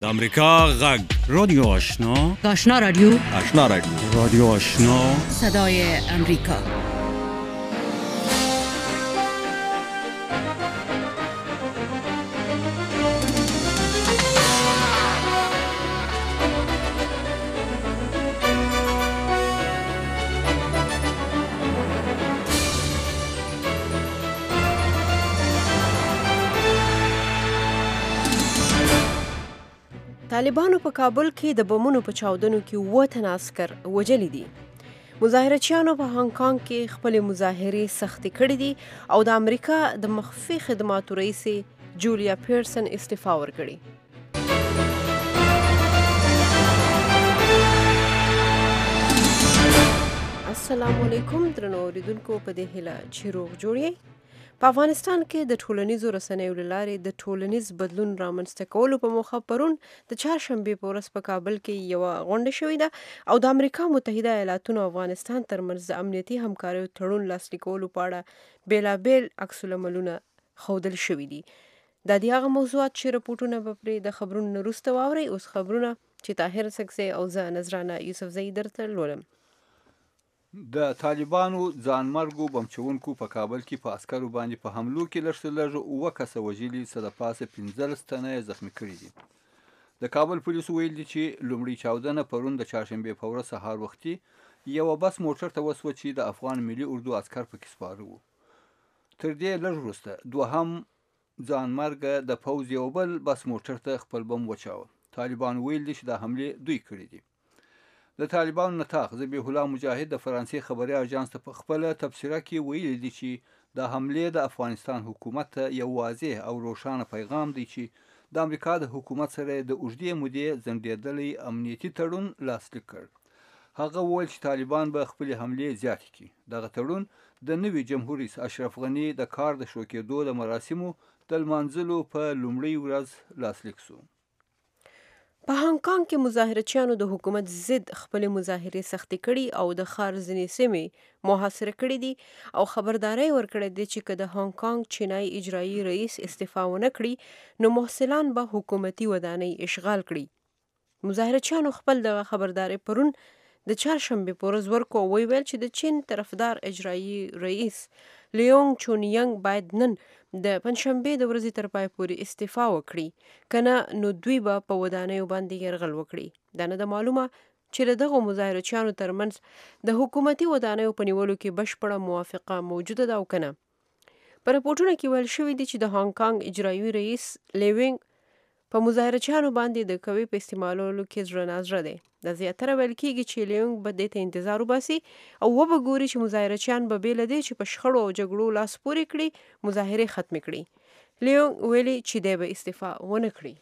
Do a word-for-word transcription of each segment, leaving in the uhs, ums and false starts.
د امریکا غږ رادیو آشنا آشنا رادیو آشنا رادیو رادیو آشنا صدای امریکا. طالبانو په کابل کې د بمونو په چاودنو کې اووه تنه عسکر وژلي دي. مظاهرچیانو په هانګ کانګ کې خپلې مظاهرې سختې کړې دي او د امریکا د مخفي خدماتو رئیسې جولیا پیرسن استعفا ورکړې. السلام علیکم درنو اوریدونکو، په دې هیله چې روغ جوړ یې. په افغانستان کې د ټولنیزو رسنیو له لارې د ټولنیز بدلون رامنځته کولو په موخه پرون د چهارشنبې په ورځ په کابل کې یوه غونډه شوې ده او د امریکا متحده ایالاتونو او افغانستان ترمنځ د امنیتي همکاریو تړون لاسلیک کولو په اړه بېلابېل عکس العملونه ښودل شوي دي. دا د هغه موضوعات چې رپوټونه به پرې د خبرونو نه وروسته واورئ. اوس خبرونه چې طاهر سکزی او زه نذرانه یوسفزۍ درته لولم. د طالبانو ځانمرګو بمچوونکو په کابل کې په عسکرو باندې په حملو کې لږ څه لږ اووه کسه وژلي، څه د پاسه پنځلس تنه یې زخمي کړي دي. د کابل پولیسو ویل دي چې لومړۍ چاودنه پرون د چهارشنبې په ورځ سهار وختي یوه بس موټر ته وسوه چې د افغان ملي اردو عسکر پکې سپاره وو. تر دې لږ وروسته دوهم ځانمرګه د پوځ یو بل بس موټر ته خپل بم وچاوه. طالبانو ویل دي چې دا حملې دوی کړي دي. د طالبانو نطاق ذبیح الله مجاهد د فرانسې خبري اژانس ته په خپله تبصره کې ویلي دي چې د حملې د افغانستان حکومت ته یو واضح او روښانه پیغام دی چې د امریکا د حکومت سره د اوږدې مودې ځنډېدلی امنیتي تړون لاسلیک کړ. هغه وویل چې طالبان به خپلې حملې زیاتې کړي. دغه تړون د نوي جمهور رئیس اشرف غني د کار د شروع کېدو د مراسمو د لمانځلو په لومړۍ ورځ لاسلیک شو. په هانګ کانګ کې مظاهرچیانو د حکومت ضد خپلې مظاهرې سختې کړي او د ښار ځینې سیمې محاصره کړي دي او خبرداری ورکړی دی چې که د هانګ کانګ چینایي اجرایي رئیس استعفا ونه کړي نو محصلان به حکومتي ودانۍ اشغال کړي. مظاهرچیانو خپل دغه خبرداری پرون د چهارشنبې په ورځ ورکړ او وویل چې د چین طرفدار اجرایي رئیس لیونګ چونینګ باید نن د پنجشنبې د ورځې تر پای پورې استعفا وکړي، کنه نو دوی به په ودانیو باندې یرغل وکړي. دا نه ده معلومه چې له دغو مظاهرچیانو ترمنځ د حکومتي ودانیو په نیولو کې بشپړه موافقه موجوده ده او کنه. په رپورټونو کې ویل شوي دي چې د هانګ کانګ اجرایي رئیس لیونګ په مظاهرچیانو باندې د قوې په استعمالولو کې زړه نازړه دی. دا زیاتره ویل کېږي چې لیونګ به دې ته انتظار وباسي او وبه ګوري چې مظاهرچیان به بې له دې چې په شخړو او جګړو لاس پورې کړي مظاهرې ختمې کړي. لیونګ ویلي چې دی به استعفا ونه کړي.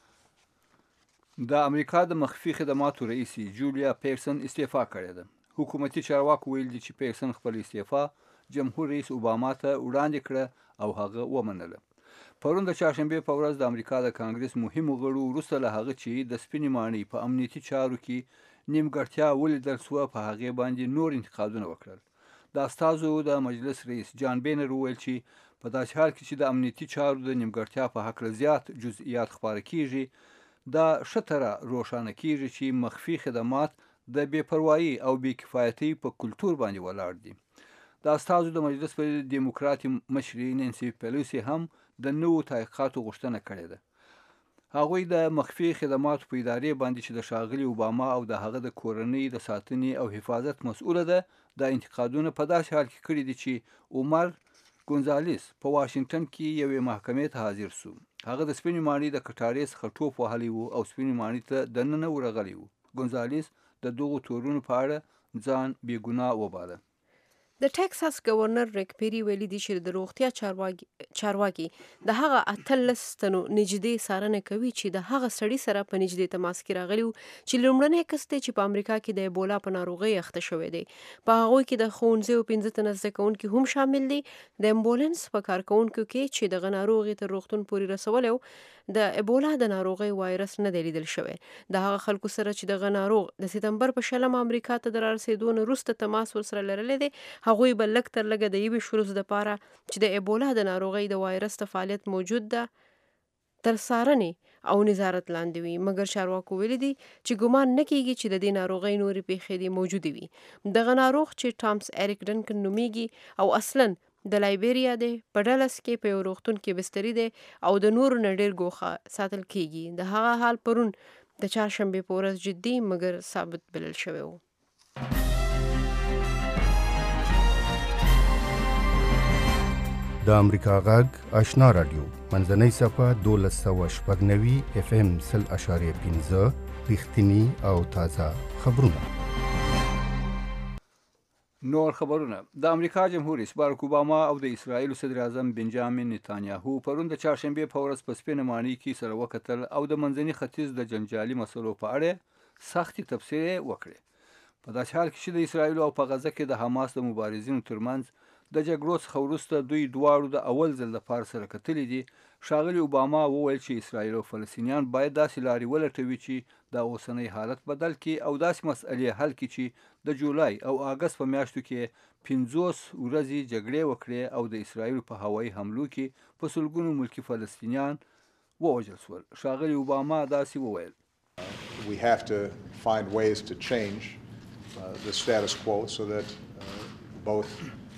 د امریکا د مخفي خدماتو رئیس جولیا پیرسن استعفا کړې ده. حکومتي چارواکو ویل دي چې پیرسن خپل استعفا جمهور رئیس اوباما ته وړاندې کړه او هغه ومنله. پرون د چهارشنبې په ورځ د امریکا د کانګرس مهمو غړو وروسته له هغه چې د سپینې ماڼۍ په امنیتي چارو کې نیمګړتیا ولیدل سوه په هغې باندې نور انتقادونه وکړل. د استازو د مجلس رئیس جان بینر وویل چې په داسې حال کې چې د امنیتي چارو د نیمګړتیا په هکله زیات جزئیات خپاره کیږي، دا ښه تره روښانه کیږي چې مخفي خدمات د بې پروایي او بې کفایتۍ په کلتور باندې ولاړ دي. د استازو د مجلس په ډیموکراتي مشرې نانسي پیلوسي هم د نوو تحقیقاتو غوښتنه کړې ده. هغوی د مخفي خدماتو په ادارې باندې چې د ښاغلي اوباما او د هغه د کورنۍ د ساتنې او حفاظت مسؤله ده د انتقادونه په داسې حال کې کړي دي چې عمر ګونزالس په واشنګټن کې یوې محکمې ته حاضر سو. هغه د سپینې ماڼۍ د کټارې څخه ټوپ وهلی و او سپینې ماڼۍ ته دننه ورغلی و. ګونزالس د دغو تورونو په اړه ځان بې ګناه وباله. د ټکساس گورنر ریک پیری ویلي دي چې د روغتیا چارواکي د هغه اتلس تنو نږدې څارنه کوي چې د هغه سړي سره په نږدې تماس کې راغلي وو چې لومړنی کس دی چې په امریکا کې د ایبولا په ناروغۍ اخته شوی دی. په هغوی کې د ښوونځیو پنځه تنه زده کوونکي هم شامل دي. د امبولانس په کارکوونکو کې چې دغه ناروغي تر روغتون پورې رسولی و د ایبولا د ناروغۍ وایرس نه دی لیدل شوی. د هغه خلکو سره چې دغه ناروغ د سپتمبر په شلم امریکا ته د رارسېدو نه وروسته تماس ورسره لرلی دی، هغوی به لږ تر لږه د یوې شپې وروسته دپاره چې د ایبولا د ناروغۍ د وایرس ته فعالیت موجود ده تر څارنې او نظارت لاندې وي، مګر چارواکو ویلي دي چې ګمان نه کیږي چې د دې ناروغۍ نورې پیښې دې موجودې وي. دغه ناروغ چې ټامس ایریک ډنکن نومیږي او اصلاً د لایبیریا دی، په ډلس کې په یو روغتون کې بستري دی او د نورو نه ډېر ګوښه ساتل کیږي. د هغه حال پرون د چهارشنبې په ورځ جدي مګر ثابت بلل شوی و. د امریکا غږ آشنا رادیو منځنۍ صفحه دولس سوه شپږ نوي اف ام سل اشاریه پنځه رښتیني او تازه خبرونه. نور خبرونه. د امریکا جمهور رئیس باراک اوباما او د اسرایل صدر اعظم بنجامین نتانیاهو پرون د چهارشنبې په ورځ په سپینه ماڼۍ کې سره وکتل او د منځني ختیځ د جنجالي مسلو په اړه سختې تبصرې وکړې. په داسې حال کې چې د اسرایل او په غزه کې د حماس د مبارزینو ترمنځ د جګړو څخه وروسته دوی دواړو د اول ځل لپاره سره کتلي دي، ښاغلي اوباما وویل چې اسرایل او فلسطینیان باید داسې لارې ولټوي چې د اوسنی حالت بدل کړي او داسې مسئلې حل کړي چې د جولای او اګست په میاشتو کې پنځوس ورځې جګړې وکړې او د اسرایل په هوایي حملو کې په سلګونو ملکي فلسطینیان ووژل شول. ښاغلي اوباما داسې وویل: We have to find ways to change uh, the status quo so that uh, both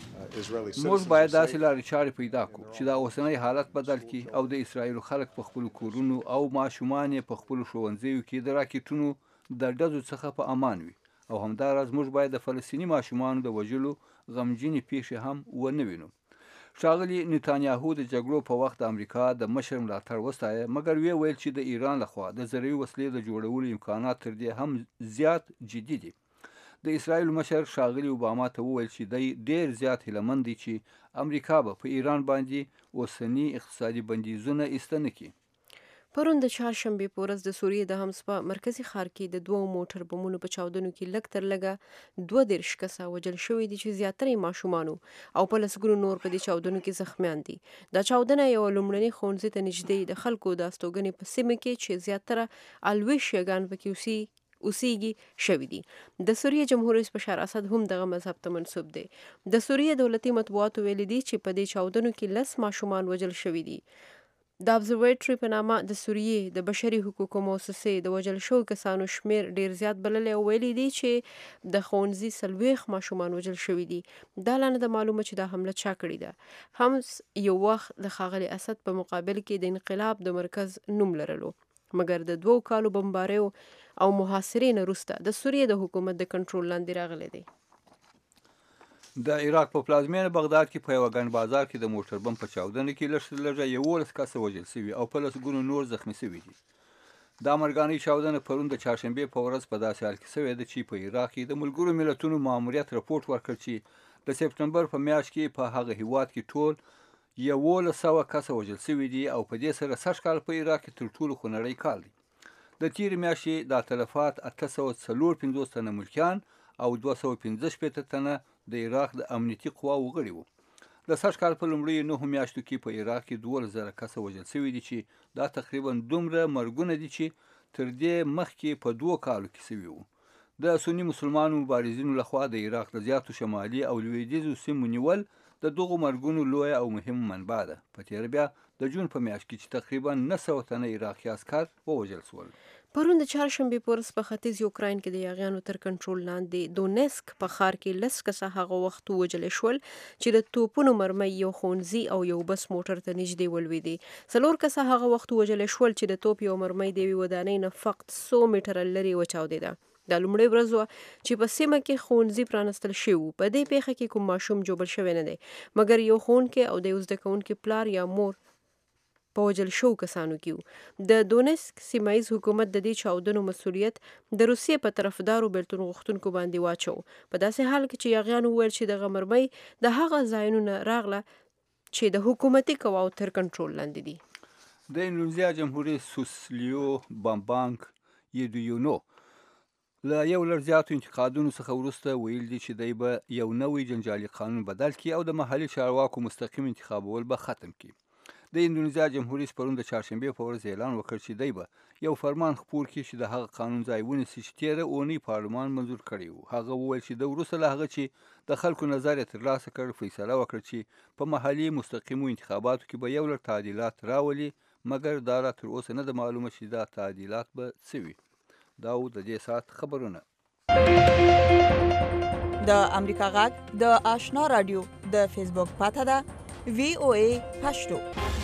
موږ باید داسې لارې چارې پیدا کړو چې د اوسنی حالت بدل کړي او د اسرایلو خلک په خپلو کورونو او ماشومان یې په خپلو ښوونځیو کې د راکټونو د ډزو څخه په امان وي، او همداراز موږ باید د فلسطیني ماشومانو د وژلو غمجنې پیښې هم ونه وینو. ښاغلي نتانیاهو د جګړو په وخت د امریکا د مشر ملاتړ وستایه، مګر ویې ویل چې د ایران لخوا د زرعي وسلې د جوړولو امکانات تر دې هم زیات جدي دي. د اسرایل مشر ښاغلي اوباما ته وویل چې دی ډیر زیات هیلهمند دی چې امریکا به په ایران باندې اوسني اقتصادي بندیزونه ایسته نه کړي. پرون د چهارشنبې په ورځ د سوریې د حمص په مرکزي ښار کې د دوو موټر بمونو په چاودنو کې لږ تر لږه دوه دېرش کسه وژل شوي دي چې زیاتره یې ماشومان او په لسګونو نور په دې چاودنو کې زخمیان دي. دا چاودنه یوه لومړني ښوونځي ته نږدې د خلکو د استوګنې په سیمه کې چې زیاتره الوي شیګان پکې اوسي اوسیږي شوي دي. د سوریې جمهور رئیس بشار اسد هم دغه مذهب ته منسوب دی. د سوریې دولتي مطبوعاتو ویلي دي چې په دې چاودنو کې لس ماشومان وژل شوي دي. د ابزرویټري په نامه د سوریې د بشري حقوقو موسسې د وژل شوو کسانو شمیر ډیر زیات بللی او ویلي دي چې د ښوونځي څلوېښت ماشومان وژل شوي دي. دا لا نه ده معلومه چې دا حمله چا کړې ده. حمص یو وخت د ښاغلي اسد په مقابل کې د انقلاب د مرکز نوم لرلو، مګر د دوو کالو بمباریو او محاصرې نه وروسته د سوریې د حکومت د کنټرول لاندې راغلی دی. د عراق په پلازمینه بغداد کې په یوه ګڼ بازار کې د موټر بم په چاودنه کې لږ تر لږه یولس کسه وژل شوي او په لسګونو نور زخمي شوي دي. دا مرګانۍ چاودنه پرون د چهارشنبې په ورځ په داسې حال کې شوې ده چې په عراق کې د ملګرو ملتونو ماموریت رپورټ ورکړ چې د سپتمبر په میاشت کې په هغه هیواد کې ټول یولس سوه کسه وژل شوي دي او په دې سره سږ کال په عراق کې تر ټولو خونړی کال دی. د تیرې میاشتې دا تلفات اته سوه څلور پنځوس تنه ملکیان او دوه سوه پنځه شپېته تنه د عراق د امنیتي قواو غړي وو. د سږ کال په لومړیو نهو میاشتو کې په عراق کې دولس زره کسه وژل شوي دي چې دا تقریبا دومره مرګونه دي چې تر دې مخکې په دوو کالو کې شوي وو. د سني مسلمانو مبارزینو لخوا د عراق د زیاتو شمالي او لویدیځو سیمو نیول د دغو مرګونو لویه او مهمه منبع ده. په تېره بیا د جون په میاشت کې چې تقریبا نه سوه تنه عراقي عسکر ووژل شول. پرون د چهارشنبې په ورځ په ختیځ یوکراین کې د یاغیانو تر کنټرول لاندې دونیسک په ښار کې لس کسه هغه وخت ووژل شول چې د توپونو مرمۍ یو ښوونځي او یو بس موټر ته نږدې ولوېدې. څلور کسه هغه وخت ووژل شول چې د توپ یو مرمۍ د یوې ودانۍ نه فقط څو میټره لرې وچاودېده. دا لومړۍ ورځ وه چې په سیمه کې ښوونځي پرانستل شوي وو. په دې پیښه کې کوم ماشوم ژوبل شوی نه دی، مګر یو ښوونکی او د یو زده کوونکي پلار یا مور په وژل شوو کسانو کې وو. د دونیسک سیمه ییز حکومت د دې چاودنو مسؤلیت د روسیې په طرفدارو بیلتون غوښتونکو باندې واچو، په داسې حال کې چې یاغیانو وویل چې دغه مرمۍ د هغه ځایونو نه راغله چې د حکومتي قواو تر کنټرول لاندې دي. د اندونیزیا جمهور رئیس سوسلیو بامبانګ یډیونو له یو لړ زیاتو انتقادونو څخه وروسته ویل دي چې دی به یو نوی جنجالي قانون بدل کړي او د محلي چارواکو مستقیم انتخابول به ختم کړي. د اندونیزیا جمهور رئیس پرون د چهارشنبې په ورځ اعلان وکړ چې دی به یو فرمان خپور کړي چې د هغه قانون ځای ونیسي چې تېره اونۍ پارلمان منظور کړی و. هغه وویل چې د وروسته له هغه چې د خلکو نظر یې ترلاسه کړ، فیصله وکړه چې په محلي مستقیمو انتخاباتو کې به یو لړ تعدیلات راولي، مګر دا را تر اوسه نه ده معلومه چې دا تعدیلات به څه وي. دا و د دې ساعت خبرونه. د امریکا غږ د آشنا رادیو د فیسبوک پاته ده وی او ای پښتو.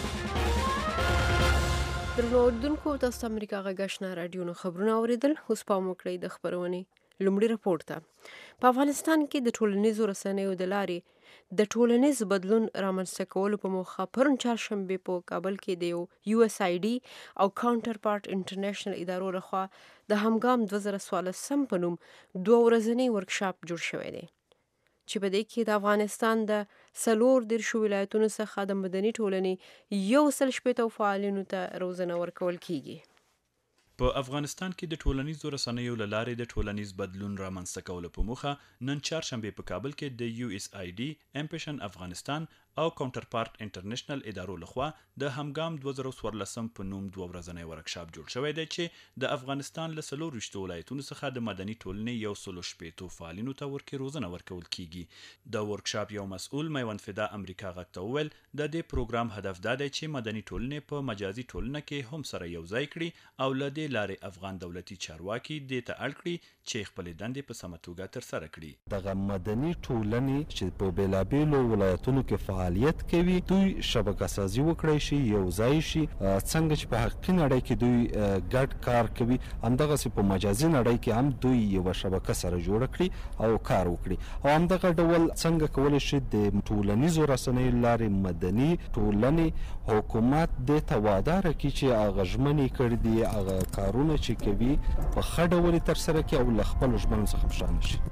درنو اوریدونکو، تاسو امریکا غږ آشنا رادیو نو خبرونه اوریدل. اوس پام وکړئ د خبرونې لومړی راپور ته. په افغانستان کې د ټولنیزو رسنیو د لارې د ټولنیز بدلون رامنځته کولو په موخه پرون چهارشنبه په کابل کې د یو اس آی ډي او کاونټر پارت انټرنیشنل ادارو لخوا د همګام دوه زره څوارلسم په نوم دوه ورځنی ورکشاپ جوړ شوی دی چې په دې کې د افغانستان د څلور دېرشو ولایتونو څخه د مدني ټولنې یو سل شپېته فعالینو ته روزنه ورکول کیږي. په افغانستان کې د ټولنیزو رسنیو له لارې د ټولنیز بدلون رامنځته کولو په موخه نن چهارشنبه په کابل کې د یو اس آی ډي، امپیشن افغانستان او کاونټر پارت انټرنیشنل ادارو لخوا د همګام دوه زره څوارلسم په نوم دوه ورځنی ورکشاپ جوړ شوی دی چې د افغانستان له څلور ویشتو ولایتونو څخه د مدني ټولنې یو سل شپېتو فعالینو ته ورکې روزنه ورکول کیږي. د ورکشاپ یو مسؤل میوند فدا امریکا غږ ته وویل د دې پروګرام هدف دا دی چې مدني ټولنې په مجازي ټولنه کې هم سره یو ځای کړي او له دې لارې افغان دولتي چارواکي دې ته اړ کړي چې خپلې دندې په سمه توګه ترسره کړي. دغه مدني ټولنې چې په بېلابېلو ولایتونو کې فعالیت کوي دوی شبکه سازي وکړي شي، یو ځای شي، څنګه چې په حقیقي نړۍ کې دوی ګډ کار کوي همدغسې په مجازي نړۍ کې هم دوی یوه شبکه سره جوړه کړي او کار وکړي. او همدغه ډول څنګه کولی شي د ټولنیزو رسنیو لارې مدني ټولنې حکومت دې ته وعده راکړي چې هغه ژمنې کړي دي، هغه کارونه چې کوي په ښه ډول یې ترسره کړي او له خپلو ژمنو څخه په شا نه شي.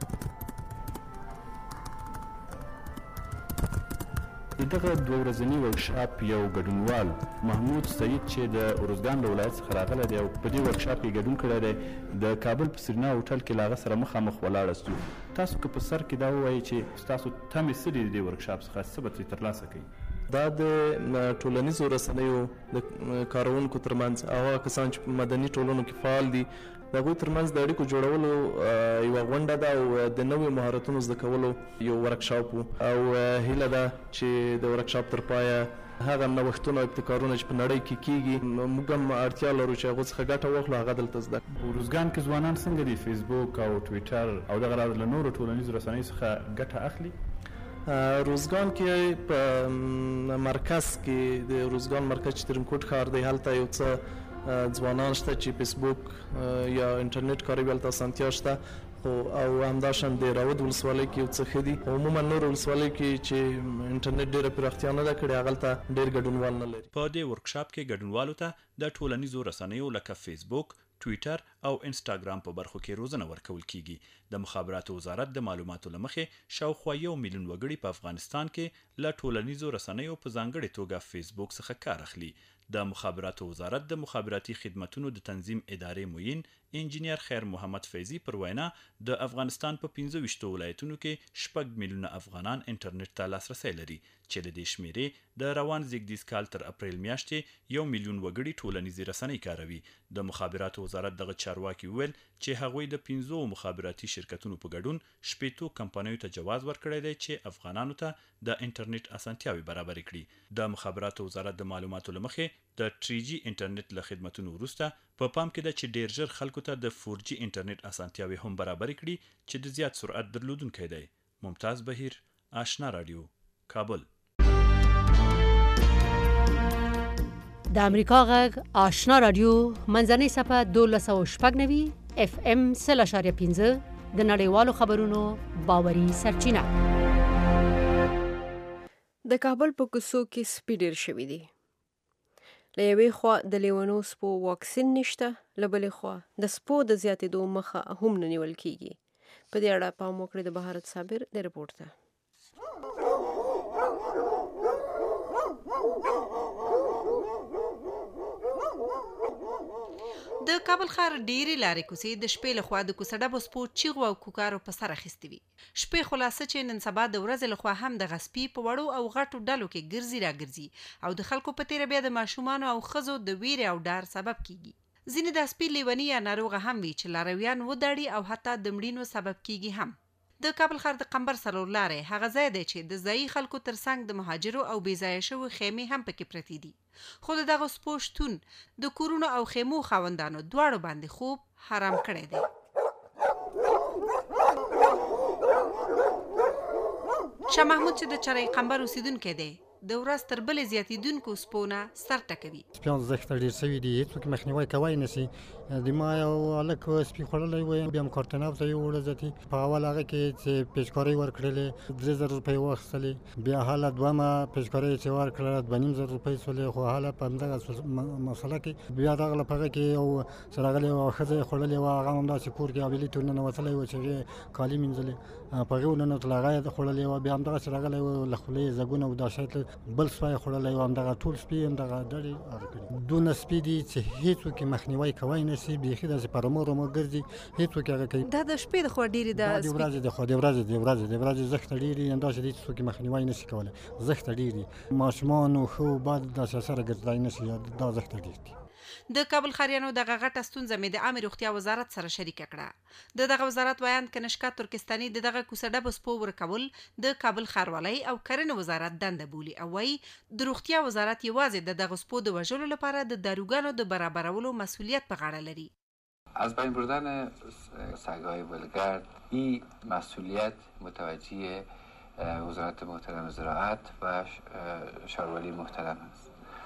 دغه دوه ورځنی ورکشاپ یو ګډونوال محمود سعید چې د ارزګان له ولایت څخه راغلی دی او په دې ورکشاپ کې ګډون کړی دی د کابل په سرینا هوټل کې له هغه سره مخامخ ولاړاستو. تاسو که په سر کې دا ووایئ چې ستاسو تمې څه دي د دې ورکشاپ څخه، څه به ترې ترلاسه کوئ؟ دا د ټولنیزو رسنیو د کارونکو ترمنځ هغه کسان چې په مدني ټولنو کې فعال دي د هغوی ترمنځ د اړیکو جوړولو یوه غونډه ده او د نویو مهارتونو زده کولو یو ورکشاپ و او هیله ده چې د ورکشاپ تر پایه هغه نوښتونه او ابتکارونه چې په نړۍ کې کیږي موږ هم اړتیا لرو چې هغو څخه ګټه واخلو، هغه دلته زده کړو. ارزګان کې ځوانان څنګه دي فیسبوک او ټویټر او دغه راز له نورو ټولنیزو رسنیو څخه ګټه اخلي؟ روزګان کې په مرکز کې د روزګان مرکز چې ترینکوټ ښار دی هلته یو څه ځوانان شته چې فیسبوک یا انټرنیټ کاروي، هلته اسانتیا شته خو او همداشان د راود ولسوالۍ کې یو څه ښه دي. عموما نور ولسوالۍ کې چې انټرنیټ ډېره پراختیا نه ده کړې هغلته ډېر ګډونوال نه لري. په دې ورکشاپ کې ګډونوالو ته د ټولنیزو رسنیو لکه فیسبوک، ټویټر او انسټاګرام په برخو کې روزنه ورکول کیږي. د مخابراتو وزارت د معلوماتو له مخې شاوخوا یو میلیون وګړي په افغانستان کې له ټولنیزو رسنیو په ځانګړې توګه فیسبوک څخه کار اخلي. د مخابراتو وزارت د مخابراتي خدمتونو د تنظیم ادارې معین انجینیر خیر محمد فیضی پر وینا د افغانستان په پنځه ویشتو ولایتونو کې شپږ میلیونه افغانان انټرنیټ ته لاسرسی لري چې د دې شمیرې د روان زیږدیز کال تر اپریل میاشتې یو میلیون وګړي ټولنیزې رسنۍ کاروي. د مخابراتو وزارت دغه چارواکي وویل چې هغوی د پنځو مخابراتي شرکتونو په ګډون شپېتو کمپنیو ته جواز ورکړی دی چې افغانانو ته د انټرنیټ اسانتیاوې برابرې کړي. د مخابراتو وزارت د معلوماتو له مخې د تری جی انټرنیټ له خدمتونو وروسته په پا پام کې ده چې ډیر ژر خلکو ته د فور جی انټرنیټ اسانتیاوې هم برابرې کړي چې د زیات سرعت درلودونکی دی. ممتاز بهیر، آشنا رادیو، کابل. د امریکا غږ آشنا رادیو منځنۍ صفحه دولس سوه شپږ نوي اف ام سل اشاریه پنځه د نړیوالو خبرونو باوري سرچینه. د کابل په کوڅو کې سپي ډېر شوي دي. له یوې خوا د لیونو سپو واکسین نشته، له بلې خوا د سپو د زیاتېدو مخه هم نه نیول کیږي. په دې اړه پام وکړئ د بهارت صابر د رپورټ ته. د کابل ښار ډېرې لارې کوڅې د شپې لخوا د کوڅه ډبو سپو چیغو او کوکارو په سر اخیستې وي. شپې خلاصه چې نن سبا د ورځې لخوا هم د غسپي په وړو او غټو ډلو کې ګرځي را ګرځي او د خلکو په تیره بیا د ماشومانو او ښځو د ویرې او ډار سبب کیږي. ځینې د سپي لیوني یا ناروغه هم وي چې لارویان وداړي او حتی د مړینو سبب کیږي هم. د کابل ښار د قمبر څلور لارې هغه ځای دی چې د ځایي خلکو ترڅنګ د مهاجرو او بې ځایه شویو خیمې هم پکې پرتې دي، خو د دغه سپو شتون د کورونو او خیمو خاوندانو دواړو باندې خوب حرام کړی دی. شاه محمود چې د چرای قمبر اوسیدونکی دی، د ورځ تر بلې زیاتېدونکو سپونه سر ټکوي. سپیان زښته ډېر سوي دي، هېڅوک مخنیوی کوی نه شي. د ما یو هلک سپي خوړلی و، بیا م کارتناو ته یې وړه ذاتي په اول هغه کې چې پیچکارۍ ورکړلې درې زره روپۍ واخیستلې، بیا هله دومه پیچکارۍ چې ورکړله دوه نیم زره روپۍ سولې، خو هله په همدغه مسله کې بیا دغله په هغه کې یو چې راغلی وه ښځه یې خوړلې وه، هغه هم همداسې کور کې حویلۍ ته ورننوتلی و چې هغې کالي مینځلې، په هغې ورننوتله هغه یې خوړلې وه، بیا همدغسې راغلی و له خولې یې ځګونه او دا شی بل سپی خوړلی و، همدغه ټول سپي همدغه ډډې هغه کړي. دونه سپي دي چې هېڅوک یې مخنیوی کوی نه شي، بیخي داسې په رمو رمو ګرځي، هېڅوک یې هغه کوي. دا د شپې د خوا ډېرې د د ورځې د خوا د ورځې د ورځې د ورځې زښته ډېر دي، همداسې دي چې څوک یې مخنیوی نه شي کولی، زښته ډېر دي. ماشومانو ښو بد داسې سره ګرځېدای نه شي، دا زښته ډېر دي. د کابل ښاریانو دغه غټه ستونزه مې د عامې روغتیا وزارت سره شریکه کړه. د دغه وزارت وایاند کنشکا ترکستاني د دغه کوڅه ډبو سپو ورکول د کابل ښاروالۍ او کرنې وزارت دنده بولي او وایي د روغتیا وزارت یوازې د دغه سپو د وژلو لپاره د داروګانو د برابرولو مسئولیت په غاړه لري. از بین بردن سگ‌های ولگرد این مسئولیت متوجه وزارت محترم زراعت و ښاروالۍ محترم است.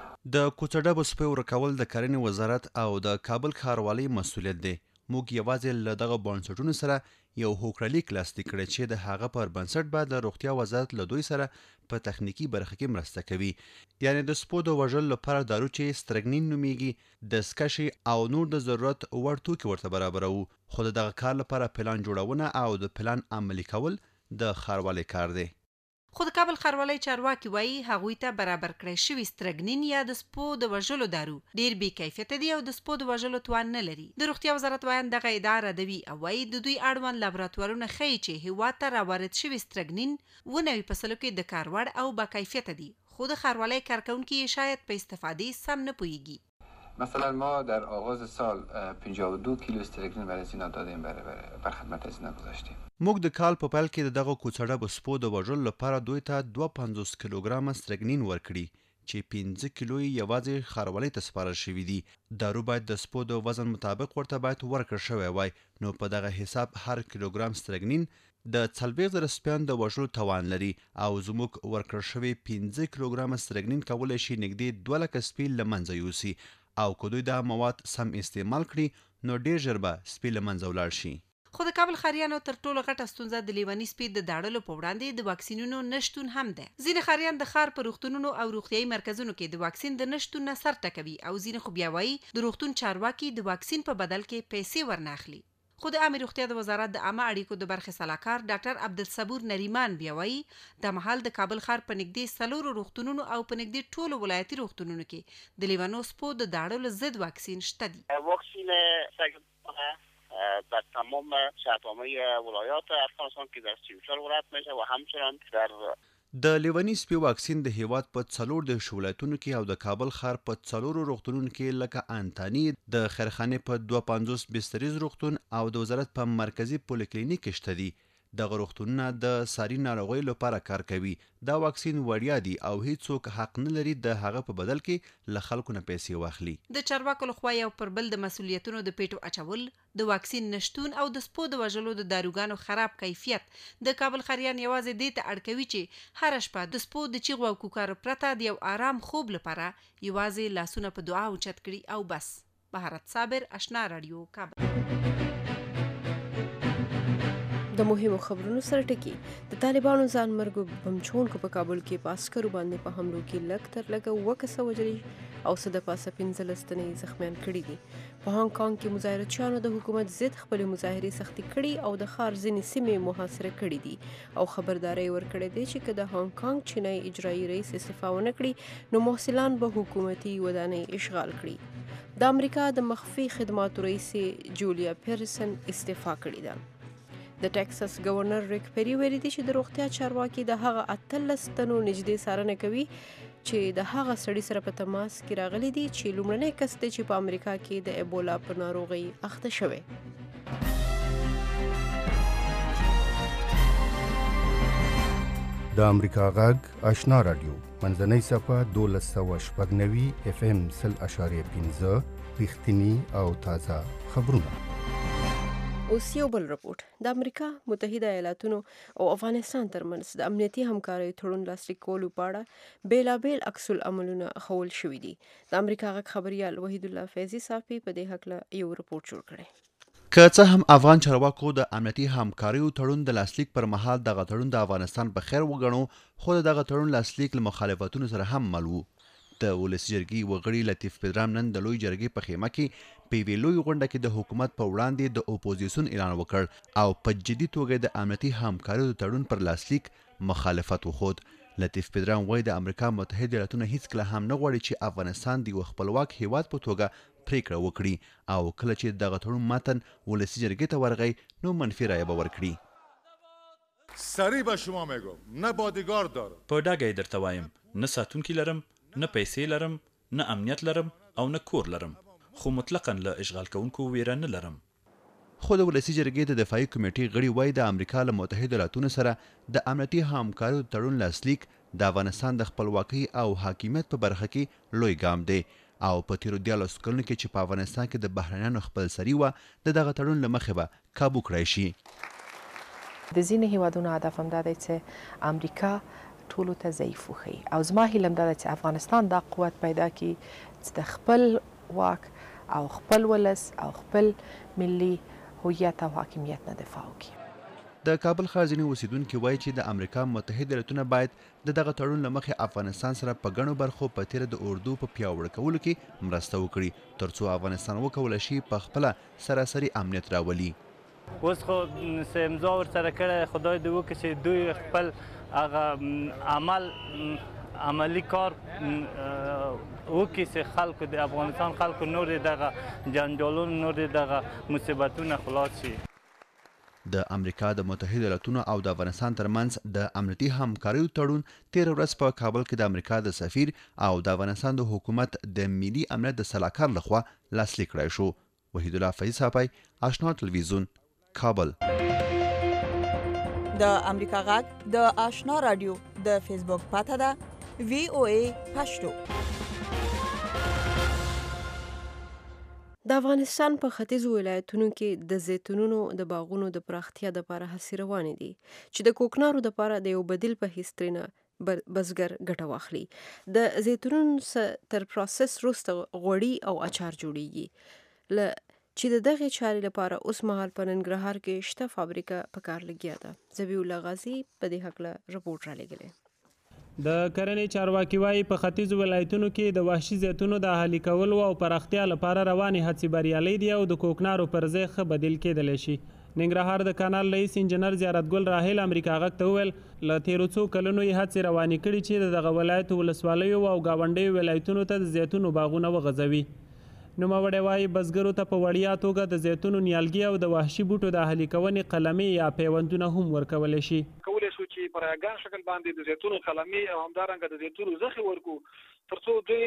د کوڅه ډبو سپي ورکول د کرنې وزارت او د کابل ښاروالۍ مسؤلیت دی. موږ یوازې له دغه بنسټونو سره یو هوکړلیک لاسلیک کړی چې د هغه پر بنسټ به د روغتیا وزارت له دوی سره په تخنیکي برخه کې مرسته کوي، یعنی د سپو د وژلو لپاره دارو چې سترګنین نومیږي، دستکشې او نور د ضرورت وړ توکي ورته برابروو، خو د دغه کار لپاره پلان جوړونه او د پلان عملي کول د ښاروالۍ کار دی. خو د کابل ښاروالۍ چارواکي وایي هغوی ته برابر کړی شوي سترګنین یا د سپو د وژلو دارو ډېر بې کیفیته دي او د سپو د وژلو توان نه لري. د روغتیا وزارت وایاند دغه ادعا ردوي او وایي د دوی اړوند لابراتوارونه ښیي چې هېواد ته راوارد شوي سترګنین اووه نوي فصلو کې د کار وړ او با کیفیته دي، خو د ښاروالۍ کارکوونکي یې شاید په استفادې سم نه پوهیږي. مثلا ما در آغاز سال پنجاه و دو کیلو استرگنین برای اینا دادیم، برای بر خدمت از اینا گذاشتیم. موږ د کال په پیل کې د دغه کوڅه ډبو سپو د وژلو لپاره دوی ته دوه پنځوس کیلوګرامه سترګنین ورکړي چې پنځه کیلو یې یوازې ښاروالۍ ته سپارل شوي دي. دارو باید د سپو د وزن مطابق ورته باید ورکړل شوی وای، نو په دغه حساب هر کیلوګرام سترګنین د څلوېښت زره سپیان د وژلو توان لري او زموږ ورکړل شوي پنځه کیلوګرامه سترګنین کولی شي نږدې دوه لکه سپي له منځه یوسي، او که دوی دا مواد سم استعمال کړي نو ډېر ژر به سپي له منځه ولاړ شي. خو د کابل ښاریانو تر ټولو غټه ستونزه د لیوني سپي د داړلو په وړاندې د واکسینونو نشتون هم ده. ځینې ښاریان د ښار په روغتونونو او روغتیایي مرکزونو کې د واکسین د نشتون نه سر ټکوي او ځینې خو بیا وایي د روغتون چارواکي د واکسین په بدل کې پیسې ورنه اخلي. خو د عامې روغتیا د وزارت د عامه اړیکو د برخې سلاکار ډاکټر عبدالصبور نریمان بیا وایي د مهال د کابل ښار په نږدې څلورو روغتونونو او په نږدې ټولو ولایتي روغتونونو کې د لیونو سپو د داړلو ضد واکسین شته دي. واکسین در تمام شهرنامه ولایات افغانستان که در سی و چهار ولایت میشه و همچنان در د لیونی سپي واکسین د هیواد په څلور د ولایتونو کې او د کابل ښار په څلورو روغتونونو کې لکه انتانی د خیرخانې په دوه پنځوس بستریز روغتون او د وزارت په مرکزی پولیکلینیک کې شته دي. دغه روغتونونه د ساري ناروغیو لپاره کار کوي. دا واکسین وړیا دي او هیڅوک حق نه لري د هغه په بدل کې له خلکو نه پیسې واخلي. د چارواکو لخوا یو پر بل د مسؤلیتونو د پیټو اچول، د واکسین نشتون او د سپو د وژلو د داروګانو خراب کیفیت د کابل ښاریان یوازې دې ته اړ کوي چې هره شپه د سپو د چیغو او کوکارو پرته د یو آرام خوب لپاره یوازې لاسونه په دعا اوچت کړي او بس. بهارت صابر، آشنا رادیو، کابل. د مهمو خبرونو سره ټکی د طالبانو ځان مرګ بمچونکو په کابل کې په عسکرو باندې په حملو کې لږ تر لږه اووه کسه وژلي او څه د پاسه پنځلس تنه یې زخمیان کړي دي. په هانګ کانګ کې مظاهرچیانو د حکومت ضد خپلې مظاهرې سختې کړي او د ښار ځینې سیمې محاصره کړي دي او خبرداری ورکړې دی چې که د هانګ کانګ چینایي اجرایي رئیس استعفا ونه کړي نو محصلان به حکومتي ودانۍ اشغال کړي. د امریکا د مخفي خدماتو رئیس جولیا پیرسن استعفا کړې ده. د ټکساس گورنر ریک پیری ویلي دی چې د روغتیا چارواکي د هغه اتلس تنو نږدې څارنه کوي چې د هغه سړي سره په تماس کې راغلي دي چې لومړنی کس دی چې په امریکا کې د ایبولا په ناروغۍ اخته شوی. د امریکا غږ آشنا رادیو منځنۍ صفه دولس سوه شپږ نوي اف ام سل اشاریه پنځه رښتینی او تازه خبرونه. اوس یو بل رپورټ. د امریکا متحده ایالاتونو او افغانستان ترمنځ د امنیتي همکاریو تړون لاسلیک کولو په اړه بیلابیل عکس العملونه ښوول شوي دي. د امریکا غږ خبریال وحید الله فیضي صافي په دې هکله یو رپورټ جوړ کړی. که څه هم افغان چارواکو د امنیتي همکاریو تړون د لاسلیک پر مهال دغه تړون د افغانستان په خیر وګڼو، خو دغه تړون لاسلیک له مخالفتونو سره هم مل و. د ولسي جرګې وغړي لطیف پدرام نن د لوی جرګې په خیمه کې په یوې لوی غونډه کې د حکومت په وړاندې د اپوزیسیون اعلان وکړ او په جدي توګه د امنیتي همکاریو د تړون پر لاسلیک مخالفت وښود. لطیف پدرام وایي د امریکا متحده ایالاتونه هیڅکله هم نه غواړي چې افغانستان د یو خپلواک هیواد په توګه پریکړه وکړي او کله چې دغه تړون متن ولسي جرګې ته ورغی نو منفي رایه به ورکړي. سریع به شما میگم نه بادیگارد دارم. په ډاګه یې درته وایم نه ساتونکي لرم، نه پیسې لرم، نه امنیت لرم او نه کور لرم، خو مطلقاً له اشغال کوونکو ویره نه لرم. خو د ولسي جرګې د دفاعي کمیټې غړي وایي د امریکا له متحده ایالاتونو سره د امنیتي همکاریو تړون لاسلیک د افغانستان د خپلواکۍ او حاکمیت په برخه کې لوی ګام دی او په تیرو دیارلسو کلونو کې چې په افغانستان کې د بهرنیانو خپلسري وه د دغه تړون له مخې به کابو کړی شي. د ځینې هیوادونو هدف هم دا دی چې امریکا ټولو ته ضعیف وښیي او زما هیله هم دا ده چې افغانستان دا قوت پیدا کړي چې د خپل واک او خپل ولس او خپل ملي هویت او حاکمیت نه دفاع وکړي. د کابل ښار ځینې اوسیدونکي وایي چې د امریکا متحده ایالاتونه باید د دغه تړون له مخې افغانستان سره په ګڼو برخو په تیره د اردو په پیاوړي کولو کې مرسته وکړي تر څو افغانستان وکولی شي په خپله سراسري امنیت راولي. اوس خو څه امضا ورسره کړی، خدای دې وکړي چې دوی خپل هغه عمل عملی کار وکړي چې خلکو د افغانستان خلکو نور دغه جنجالونو نور دغه مصیبتونه خلاص شي. د امریکا د متحده ایالاتونو او د افغانستان ترمنځ د امنیتي همکاریو تړون تېره ورځ په کابل کې د امریکا د سفیر او د افغانستان د حکومت د ملي امنیت د سلاکار لخوا لاسلیک کړی شو. وحید الله فیضي صافی، آشنا تلویزیون، کابل. د امریکا غږ د آشنا رادیو د فیسبوک پاته ده وی او ای پښتو. د افغانستان په ختیځو ولایتونو کې د زیتونونو د باغونو د پراختیا دپاره هڅې روانې دي چې د کوکنارو دپاره د یو بدیل په حیث ترېنه بزګر ګټه واخلي. د زیتونونو تر پروسس وروسته غوړي او اچار جوړیږي له چې د دغې چارې لپاره اوس مهال په ننګرهار کې شته فابریکه په کار لګیا ده. ذبیح الله غازي په دې هکله رپورټ رالیږلی. د کرنې چارواکي وایي په ختیځو ولایتونو کې د وحشي زیتونو د اهلي کولو او پراختیا لپاره روانې هڅې بریالۍ دي او د کوکنارو پر ځای ښه بدیل کېدلی شي. ننګرهار د کانال رئیس انجنیر زیارت ګل راحل امریکا غږ ته وویل له تېرو څو کلونو یې هڅې روانې کړي چې د دغه ولایتو ولسوالیو او ګاونډیو ولایتونو ته د زیتونو باغونه وغځوي. نوموړی وایي بزګرو ته په وړیا توګه د زیتونو نیالګي او د وحشي بوټو د اهلي کونې قلمي یا پیوندونه هم ورکولی شي. کولی شو چې په رایګان شکل باندې د زیتونو قلمي او همدارنګه د زیتونو زخې ورکو تر څو دوی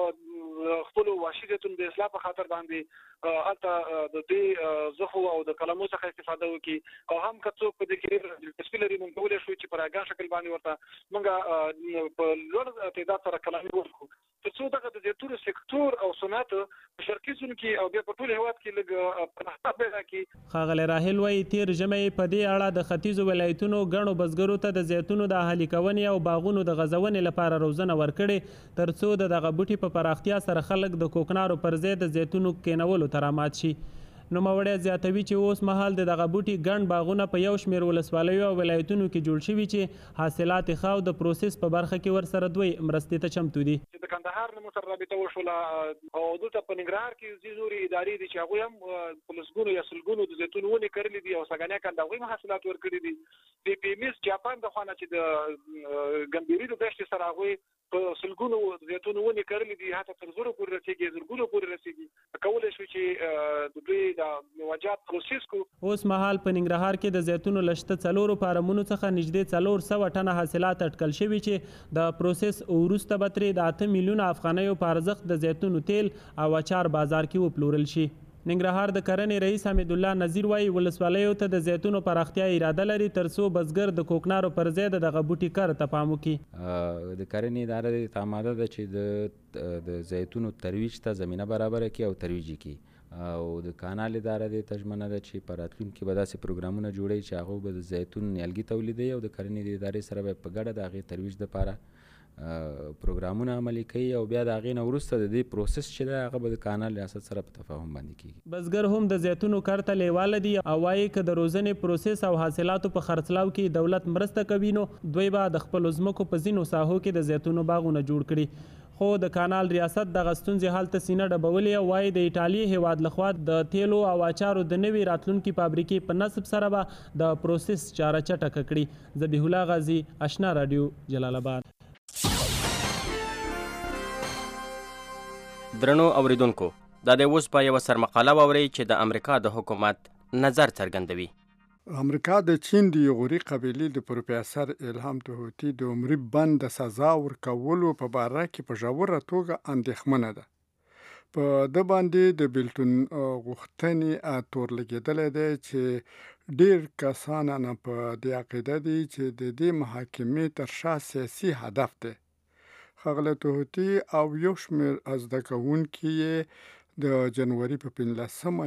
د خپلو وحشي زیتونو د اصلاح په خاطر باندې هلته د دې زخو او د قلمو څخه استفاده وکړي او هم که څوک په دې کې دلچسپي لري موږ کولی شو چې په رایګان شکل باندې ورته موږ په لوړ تعداد سره قلمي ورکړو تر څو دغه د زیتونو سکتور او صنعت په شرقي سیمو کې او بیا په ټول هېواد کې لږ پرمختګ پیدا کړي. ښاغلی راحل وایي تېر ژمی په دې اړه د ختیځو ولایتونو ګڼو بزګرو ته د زیتونو د اهلي کونې او باغونو د غځونې لپاره روزنه ورکړې تر څو د دغه بوټي په پراختیا سره خلک د کوکنارو پر ځای د زیتونو کینولو ته رامات شي. نوموړی زیاتوي چې اوس مهال د دغه بوټي ګڼ باغونه په یو شمېر ولسوالیو او ولایتونو کې جوړ شوي چې حاصلات یې ښه او د پروسس په برخه کې ورسره دوی مرستې ته چمتو دي. د کندهار نه مو سره رابطه وشوله او دلته په ننګرهار کې ځینې نورې ادارې دي چې هغوی هم په لسګونو یا سلګونو د زیتون ونې کرلې دي او سږنیکا د هغوی هم حاصلات ورکړي دي. د پی ایم ایس جاپان د خوا نه چې د ګمبیري د دښتې سره هغوی په سلګونو زیتون ونې کرلې دي حتی تر زرو پورې رسېږي زرګونو پورې رسېږي کولی شو چې د دوی د موجات پروسس کو. اوس مهال په ننګرهار کې د زیتونو له شته څلورو فارمونو څخه نږدې څلور سوه ټنه حاصلات اټکل شوي چې د پروسس وروسته به ترې د اته میلیونه افغانیو په ارزښت د زیتونو تیل او اچار بازار کې وپلورل شي. ننګرهار د کرنې رئیس حمید الله نظیر وایي ولسوالیو ته د زیتونو پراختیا اراده لري ترڅو بزګر د کوکنارو پر ځای د دغه بوټي کار ته پام وکړي. د کرنې اداره ته آماده ده چې د د زیتونو ترویج ته زمینه برابره کړي او ترویج کړي او د کانال اداره دې ته ژمنه ده چې په راتلونکي کې به داسې پروګرامونه جوړوي چې هغوی به د زیتون نیالګي تولیدوي او د کرنې د ادارې سره به په ګډه د هغې ترویج دپاره پروګرامونه عملي کوي او بیا د هغې نه وروسته د دې پروسس چې دی هغه به د کانال ریاست سره په تفاهم باندې کیږي. بزګر هم د زیتونو کار ته لیواله دي او وایي که د روزنې پروسس او حاصلاتو په خرڅلاو کې دولت مرسته کوي نو دوی به د خپلو ځمکو په ځینو ساحو کې د زیتونو باغونه جوړ کړي. خو د کانال ریاست دغه ستونزې حل ته سینه ډبولې او وایي د ایټالیې هیواد لخوا د تیلو او اچارو د نوې راتلونکي فابریکې په نصب سره به د پروسس چاره چټکه کړي. ذبیح الله غازي، اشنا رادیو، جلال آباد. درنو اوریدونکو، دا د اوس په یوه سرمقاله واورئ چې د امریکا د حکومت نظر څرګندوي. امریکا د چین د یغوري قبیلې د پروفیسر الهام توحتي د عمري بند د سزا ورکولو په باره کې په ژوره توګه اندېښمنه ده. په ده باندې د بیلتون غوښتنې تور لګېدلی دی چې ډېر کسان نه په دې عقیده دي چې د دې محاکمې تر شا سیاسي هدف دی. ښاغلی توحتي او یو شمېر زده کوونکي یې د جنوري په پنځلسمه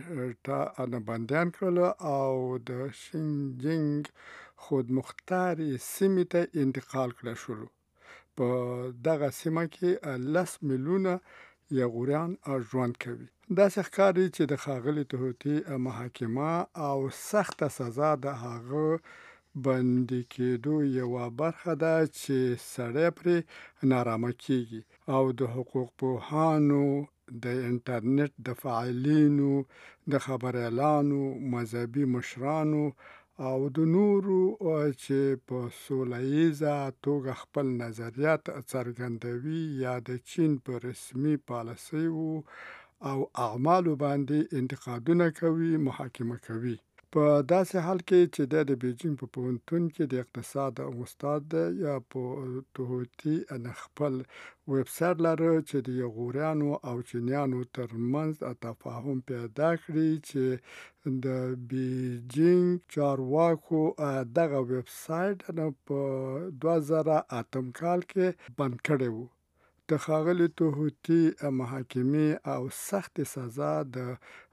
نېټه بندیان کړل او د شینجینګ خودمختارې سیمې ته انتقال کړل شول. په دغه سیمه کې لس میلیونه یغوریان ژوند کوي. داسې ښکاري چې د ښاغلي توحتي محاکمه او سخته سزا د هغه بندي کېدو یوه برخه ده چې سړی پرې نارامه کېږي او د حقوق پوهانو، د انټرنیټ د فعالینو، د خبریالانو، مذهبي مشرانو او د نورو چې په سوله ییزه توګه خپل نظریات څرګندوي یا د چین په رسمي پالیسیو او اعمالو باندې انتقادونه کوي، محاکمه کوي. په داسې حال کې چې د د بیجینګ په پوهنتون کې د اقتصاد استاد دی یا په توحتي خپل ویب سایټ لري چې د یغوریانو او چینیانو ترمنځ تفاهم پیدا کړي چې د بیجینګ چارواکو دغه ویب سایټ په دوه زره اتم کال کې بند کړی وو. د ښاغلي توحتي محاکمې او سخت سزا د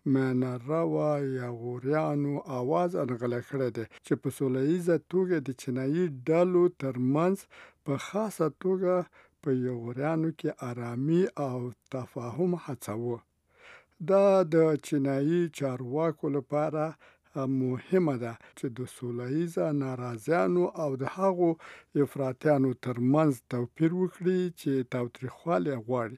مینروا یغوریانو آواز انغلی کړی دی چې په سوله ییزه توګه د چینایي ډلو ترمنځ په خاصه توګه په یغوریانو کې آرامي او تفاهم هڅوه. دا د چینایي چارواکو لپاره مهمه ده چې د سوله ییزه ناراضیانو او د هغو افراطیانو ترمنځ توپیر وکړي چې تاوتریخوالی غواړي.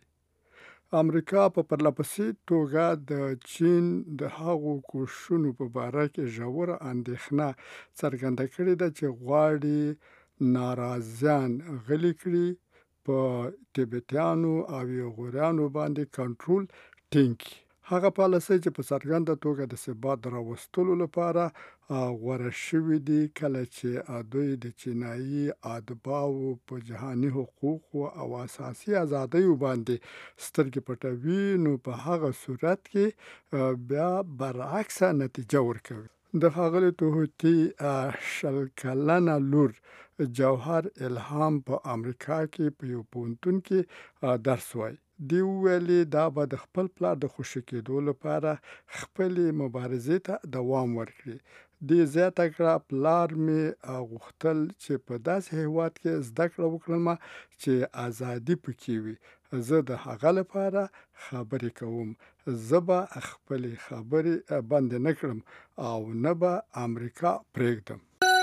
امریکا په پرلپسې توګه د چین د هغو کوښښونو په باره کې ژوره اندېښنه څرګنده کړې ده چې غواړي ناراضیان غلي کړي، په تبتیانو او یغوریانو باندې کنټرول ټینګ کړي. هغه پالیسۍ چې په څرګنده توګه د ثبات راوستلو لپاره غوره شوي دي کله چې دوی د چینایي اتباعو په جهاني حقوقو او اساسي ازادیو باندې سترګې پټوي نو په هغه صورت کې بیا برعکسه نتیجه ورکوي. د ښاغلي توحتي شل کلنه لور جوهر الهام په امریکا کې په یو پوهنتون کې درس وایي. دی ویلي دا به د خپل پلار د خوشي کېدو لپاره خپلې مبارزې ته دوام ورکړي. دی زیاته کړه پلار مې غوښتل چې په داسې هیواد کې زده کړه وکړم چې ازادي پکې وي. زه د هغه لپاره خبرې کوم. زه به خپلې خبرې بندې نه کړم او نه به امریکا پرېږدم.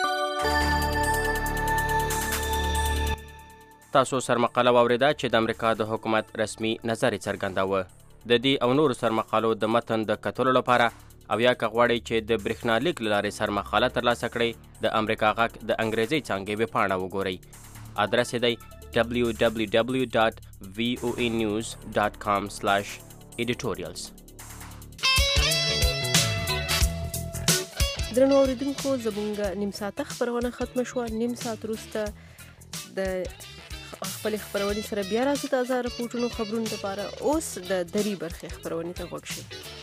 تاسو سرمقاله واوریده چې د امریکا د حکومت رسمي نظر څرګنداوه. د دې او نورو سرمقالو د متن د کتلو لپاره او یا که غواړئ چې د برېښنالیک له لارې سرمقاله ترلاسه کړئ د امریکا غږ د انګریزي څانګې ویبپاڼه وګورئ. ادرس یې دی دبلیو دبلیو دبلیو ډاټ وی او ای نیوز ډاټ کام سلاش ایډیټوریالز. درنو اوریدونکو، زموږ نیم ساعته خپرونه ختمه شوه. نیم ساعت وروسته د خپل خبرونې سره بیا راځو تازه رپورټونو خبرونو لپاره. اوس د درې برخې خبرونې ته غوږ شئ.